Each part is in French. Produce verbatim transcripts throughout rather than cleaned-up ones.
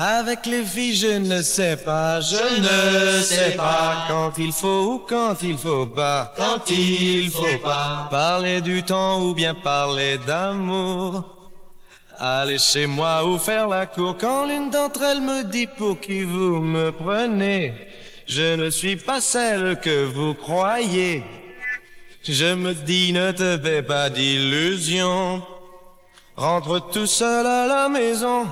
Avec les filles, je ne sais pas, je ne sais pas quand il faut ou quand il faut pas, quand il faut pas parler du temps ou bien parler d'amour. Aller chez moi ou faire la cour quand l'une d'entre elles me dit pour qui vous me prenez. Je ne suis pas celle que vous croyez. Je me dis ne te fais pas d'illusions. Rentre tout seul à la maison.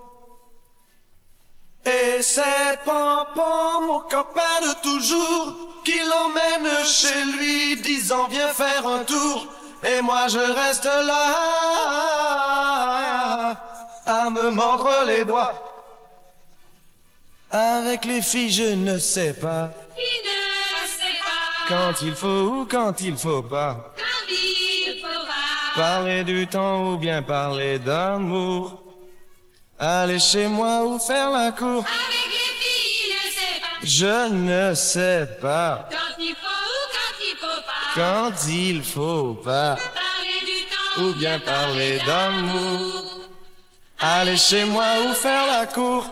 Et c'est Pampan, mon copain de toujours, qui l'emmène chez lui, disant viens faire un tour. Et moi je reste là, à me mordre les doigts. Avec les filles je ne sais pas, Il ne sait pas quand il faut ou quand il faut pas, quand il faut pas parler du temps ou bien parler d'amour. Aller chez moi ou faire la cour, avec les filles, il ne sait pas je ne sais pas, quand il faut ou quand il faut pas quand il faut pas, parler du temps ou bien parler d'amour. Aller chez moi ou faire la cour.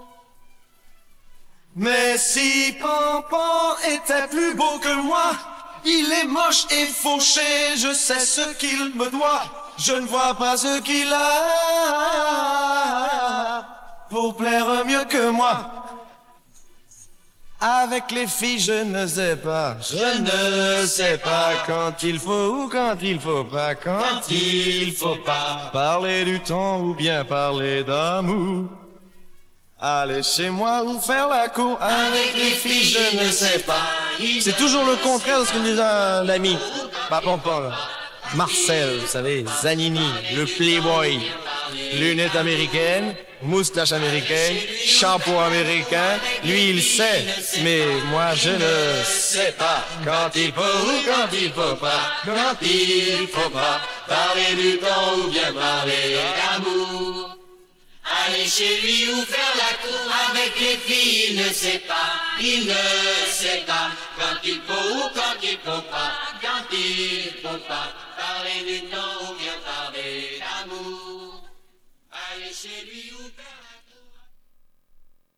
Mais si Pampan était plus beau que moi, il est moche et fauché, je sais ce qu'il me doit, je ne vois pas ce qu'il a pour plaire mieux que moi. Avec les filles, je ne sais pas, je ne sais pas quand il faut ou quand il faut pas, quand il faut pas parler du temps ou bien parler d'amour. Aller chez moi ou faire la cour. Avec les filles, je ne sais pas. C'est toujours le contraire de ce que nous a l'ami. Pas Pampan, là. Marcel, vous savez, Zanini, le playboy, lunettes américaines, moustache américaine, shampoing américain. Lui, il sait, mais moi, je ne sais pas. Quand il faut ou quand il faut pas, quand il faut pas parler du temps ou bien parler d'amour. aller chez lui ou faire la cour avec les filles, il ne sait pas, il ne sait pas quand il faut ou quand il faut pas, quand il faut pas parler du temps ou bien parler d'amour. Aller chez lui ou faire